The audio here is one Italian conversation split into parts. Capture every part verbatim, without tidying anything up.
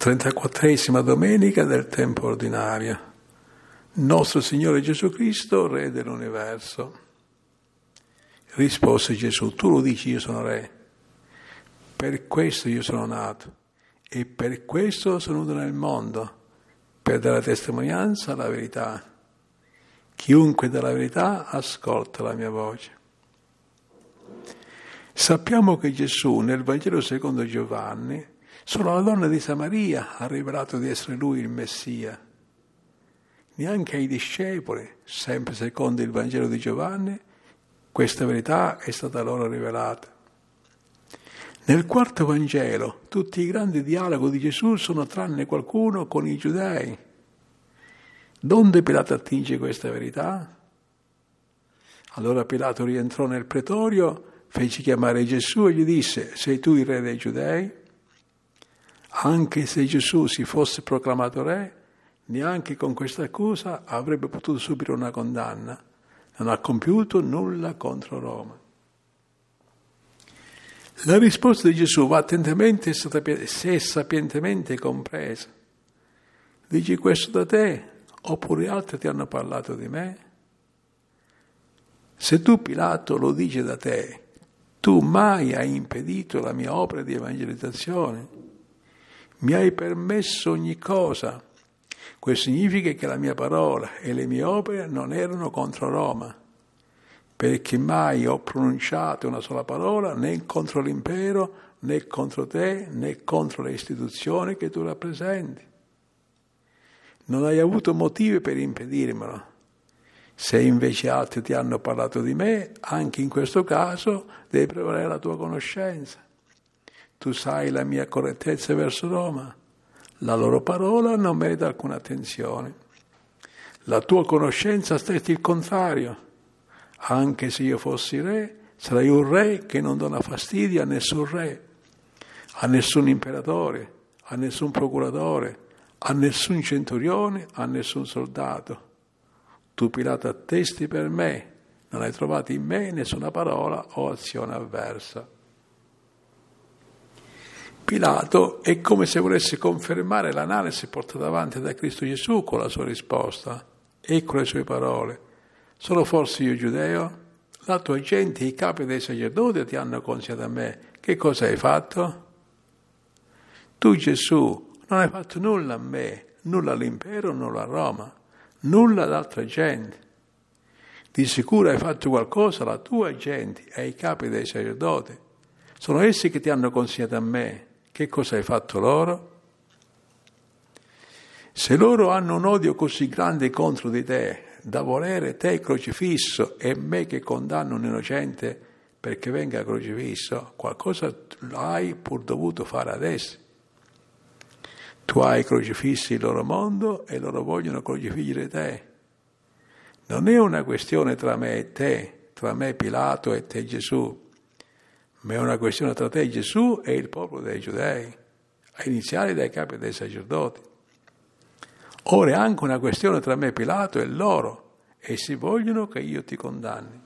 trentaquattresima domenica del tempo ordinario. Nostro Signore Gesù Cristo, Re dell'universo. Rispose Gesù: tu lo dici, io sono Re. Per questo io sono nato e per questo sono venuto nel mondo, per dare testimonianza alla verità. Chiunque dà la verità ascolta la mia voce. Sappiamo che Gesù nel Vangelo secondo Giovanni solo alla donna di Samaria ha rivelato di essere lui il Messia. Neanche ai discepoli, sempre secondo il Vangelo di Giovanni, questa verità è stata loro rivelata. Nel quarto Vangelo tutti i grandi dialoghi di Gesù sono tranne qualcuno con i giudei. Donde Pilato attinge questa verità? Allora Pilato rientrò nel pretorio, fece chiamare Gesù e gli disse: sei tu il re dei giudei? Anche se Gesù si fosse proclamato re, neanche con questa accusa avrebbe potuto subire una condanna. Non ha compiuto nulla contro Roma. La risposta di Gesù va attentamente e sapientemente compresa. Dici questo da te, oppure altri ti hanno parlato di me? Se tu, Pilato, lo dici da te, tu mai hai impedito la mia opera di evangelizzazione. Mi hai permesso ogni cosa. Questo significa che la mia parola e le mie opere non erano contro Roma, perché mai ho pronunciato una sola parola né contro l'impero, né contro te, né contro le istituzioni che tu rappresenti. Non hai avuto motivi per impedirmelo. Se invece altri ti hanno parlato di me, anche in questo caso devi prevalere la tua conoscenza. Tu sai la mia correttezza verso Roma. La loro parola non merita alcuna attenzione. La tua conoscenza stessa il contrario. Anche se io fossi re, sarei un re che non dona fastidio a nessun re, a nessun imperatore, a nessun procuratore, a nessun centurione, a nessun soldato. Tu, Pilato, attesti per me, non hai trovato in me nessuna parola o azione avversa. Pilato è come se volesse confermare l'analisi portata avanti da Cristo Gesù con la sua risposta. Ecco le sue parole. Solo forse io giudeo? La tua gente e i capi dei sacerdoti ti hanno consigliato a me. Che cosa hai fatto? Tu, Gesù, non hai fatto nulla a me, nulla all'impero, nulla a Roma, nulla ad altra gente. Di sicuro hai fatto qualcosa alla tua gente e ai capi dei sacerdoti. Sono essi che ti hanno consigliato a me. Che cosa hai fatto loro? Se loro hanno un odio così grande contro di te, da volere te crocifisso e me che condanno un innocente perché venga crocifisso, qualcosa hai pur dovuto fare ad essi. Tu hai crocifissi il loro mondo e loro vogliono crocifiggere te. Non è una questione tra me e te, tra me Pilato e te Gesù, ma è una questione tra te Gesù e il popolo dei giudei, a iniziare dai capi dei sacerdoti. Ora è anche una questione tra me Pilato e loro, essi vogliono che io ti condanni.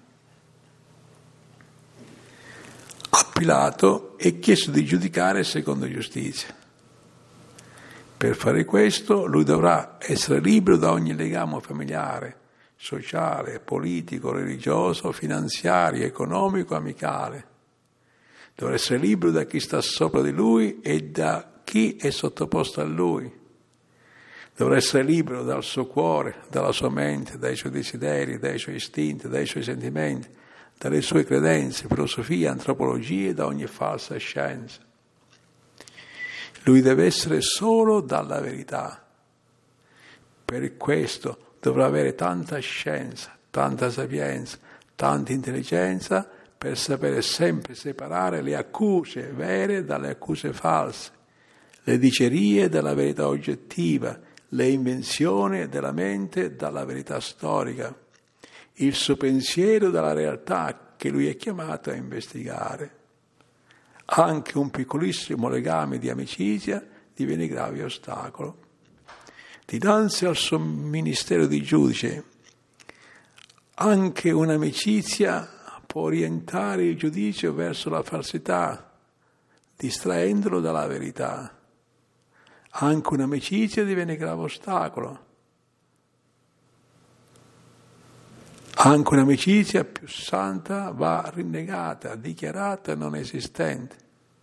A Pilato è chiesto di giudicare secondo giustizia. Per fare questo lui dovrà essere libero da ogni legame familiare, sociale, politico, religioso, finanziario, economico, amicale. Dovrà essere libero da chi sta sopra di lui e da chi è sottoposto a lui. Dovrà essere libero dal suo cuore, dalla sua mente, dai suoi desideri, dai suoi istinti, dai suoi sentimenti, dalle sue credenze, filosofie, antropologie, da ogni falsa scienza. Lui deve essere solo dalla verità. Per questo dovrà avere tanta scienza, tanta sapienza, tanta intelligenza per sapere sempre separare le accuse vere dalle accuse false, le dicerie dalla verità oggettiva, le invenzioni della mente dalla verità storica, il suo pensiero dalla realtà che lui è chiamato a investigare. Anche un piccolissimo legame di amicizia diviene grave ostacolo. Dinanzi al suo ministero di giudice, anche un'amicizia può orientare il giudizio verso la falsità, distraendolo dalla verità. Anche un'amicizia diviene grave ostacolo. Anche un'amicizia più santa va rinnegata, dichiarata non esistente.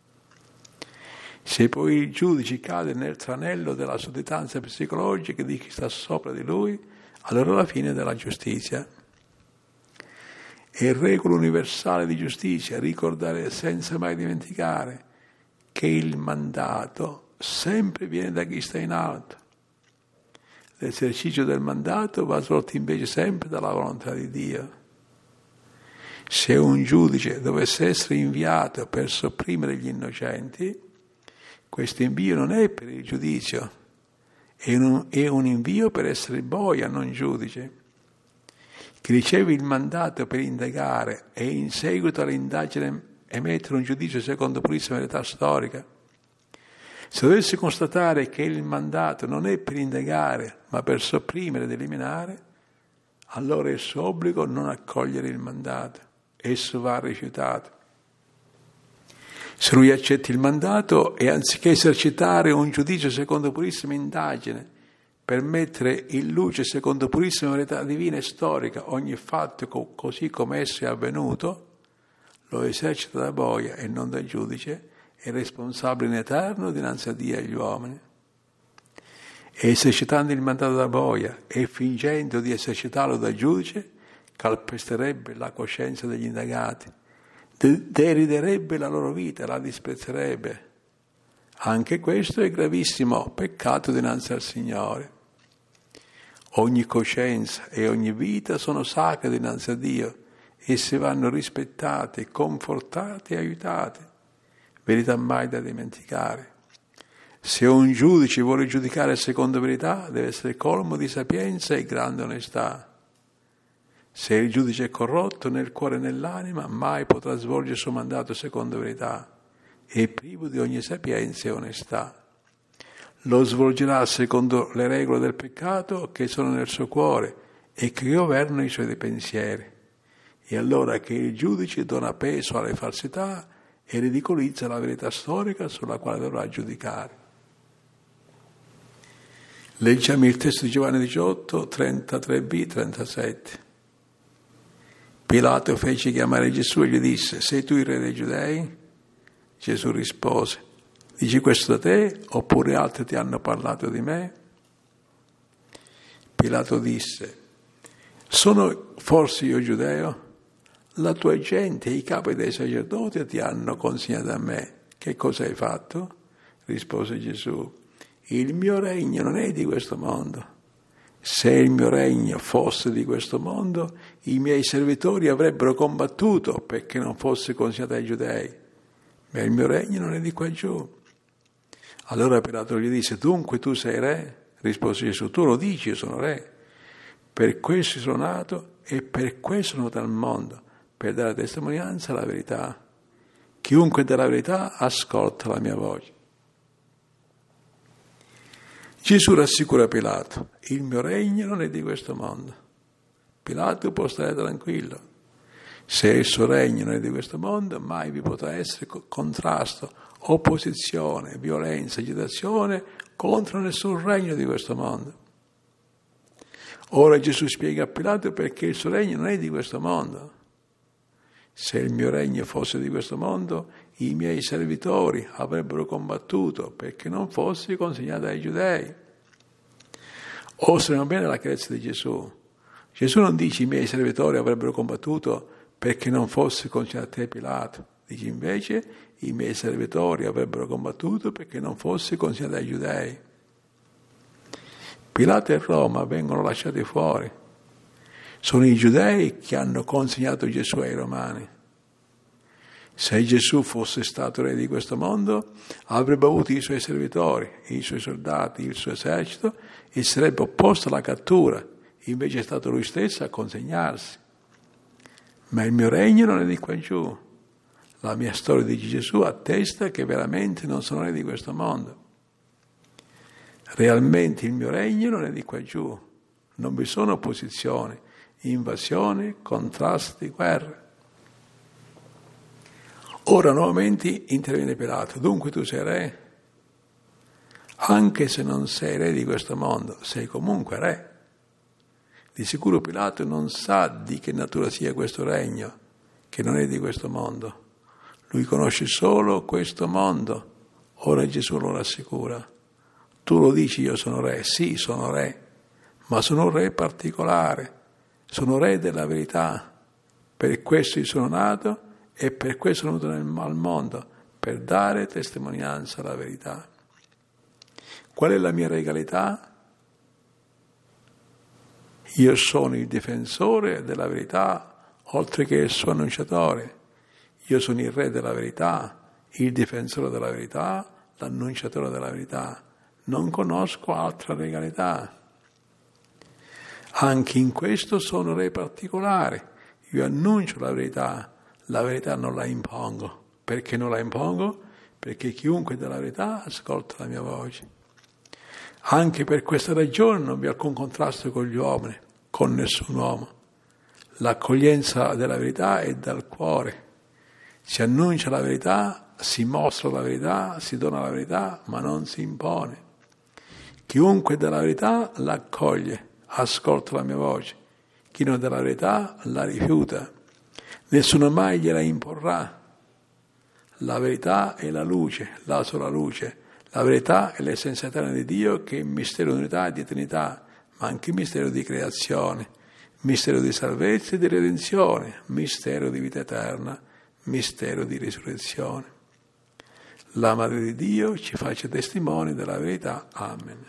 Se poi il giudice cade nel tranello della sudditanza psicologica di chi sta sopra di lui, allora è la fine della giustizia. È regola universale di giustizia ricordare senza mai dimenticare che il mandato sempre viene da chi sta in alto. L'esercizio del mandato va svolto invece sempre dalla volontà di Dio. Se un giudice dovesse essere inviato per sopprimere gli innocenti, questo invio non è per il giudizio, è un, è un invio per essere boia, non giudice. Chi riceve il mandato per indagare e in seguito all'indagine emettere un giudizio secondo purissima verità storica, se dovesse constatare che il mandato non è per indagare, ma per sopprimere ed eliminare, allora è il suo obbligo non accogliere il mandato. Esso va rifiutato. Se lui accetta il mandato e anziché esercitare un giudizio secondo purissima indagine, per mettere in luce secondo purissima verità divina e storica ogni fatto co- così come esso è avvenuto, lo esercita da boia e non da giudice, è responsabile in eterno dinanzi a Dio e agli uomini. E esercitando il mandato da boia e fingendo di esercitarlo da giudice, calpesterebbe la coscienza degli indagati, de- deriderebbe la loro vita, la disprezzerebbe. Anche questo è gravissimo peccato dinanzi al Signore. Ogni coscienza e ogni vita sono sacre dinanzi a Dio, esse vanno rispettate, confortate e aiutate. Verità mai da dimenticare. Se un giudice vuole giudicare secondo verità, deve essere colmo di sapienza e grande onestà. Se il giudice è corrotto nel cuore e nell'anima, mai potrà svolgere il suo mandato secondo verità. È privo di ogni sapienza e onestà. Lo svolgerà secondo le regole del peccato che sono nel suo cuore e che governano i suoi pensieri. E allora che il giudice dona peso alle falsità e ridicolizza la verità storica sulla quale dovrà giudicare. Leggiamo il testo di Giovanni diciotto, trentatré b, trentasette. Pilato fece chiamare Gesù e gli disse: sei tu il re dei Giudei? Gesù rispose: dici questo da te oppure altri ti hanno parlato di me? Pilato disse: sono forse io giudeo? La tua gente e i capi dei sacerdoti ti hanno consegnato a me. Che cosa hai fatto? Rispose Gesù: il mio regno non è di questo mondo. Se il mio regno fosse di questo mondo, i miei servitori avrebbero combattuto perché non fosse consegnato ai giudei. Ma il mio regno non è di qua giù. Allora Pilato gli disse: dunque tu sei re? Rispose Gesù: tu lo dici, io sono re. Per questo sono nato e per questo sono venuto al mondo, per dare testimonianza alla verità. Chiunque dà la verità ascolta la mia voce. Gesù rassicura Pilato: il mio regno non è di questo mondo. Pilato può stare tranquillo. Se il suo regno non è di questo mondo, mai vi potrà essere contrasto, opposizione, violenza, agitazione contro nessun regno di questo mondo. Ora Gesù spiega a Pilato perché il suo regno non è di questo mondo. Se il mio regno fosse di questo mondo, i miei servitori avrebbero combattuto perché non fossi consegnato ai giudei. Osserviamo bene la chiarezza di Gesù. Gesù non dice i miei servitori avrebbero combattuto perché non fossi consegnato a te, Pilato. Dice invece i miei servitori avrebbero combattuto perché non fossi consegnato ai giudei. Pilato e Roma vengono lasciati fuori. Sono i giudei che hanno consegnato Gesù ai romani. Se Gesù fosse stato re di questo mondo, avrebbe avuto i suoi servitori, i suoi soldati, il suo esercito e sarebbe opposto alla cattura. Invece è stato lui stesso a consegnarsi. Ma il mio regno non è di qua giù. La mia storia di Gesù attesta che veramente non sono re di questo mondo. Realmente il mio regno non è di qua giù. Non vi sono opposizioni, invasioni, contrasti, guerre. Ora nuovamente interviene Pilato: dunque tu sei re? Anche se non sei re di questo mondo, sei comunque re. Di sicuro Pilato non sa di che natura sia questo regno, che non è di questo mondo. Lui conosce solo questo mondo. Ora Gesù lo rassicura. Tu lo dici, io sono re. Sì, sono re, ma sono un re particolare. Sono re della verità. Per questo io sono nato e per questo sono venuto nel, al mondo, per dare testimonianza alla verità. Qual è la mia regalità? Io sono il difensore della verità, oltre che il suo annunciatore. Io sono il re della verità, il difensore della verità, l'annunciatore della verità. Non conosco altra regalità. Anche in questo sono re particolare. Io annuncio la verità, la verità non la impongo. Perché non la impongo? Perché chiunque della verità ascolta la mia voce. Anche per questa ragione non vi è alcun contrasto con gli uomini, con nessun uomo. L'accoglienza della verità è dal cuore. Si annuncia la verità, si mostra la verità, si dona la verità, ma non si impone. Chiunque della verità l'accoglie, ascolta la mia voce. Chi non dà la verità la rifiuta. Nessuno mai gliela imporrà. La verità è la luce, la sola luce. La verità è l'essenza eterna di Dio, che è il mistero di unità e di eternità, ma anche il mistero di creazione, mistero di salvezza e di redenzione, mistero di vita eterna, mistero di risurrezione. La Madre di Dio ci faccia testimoni della verità. Amen.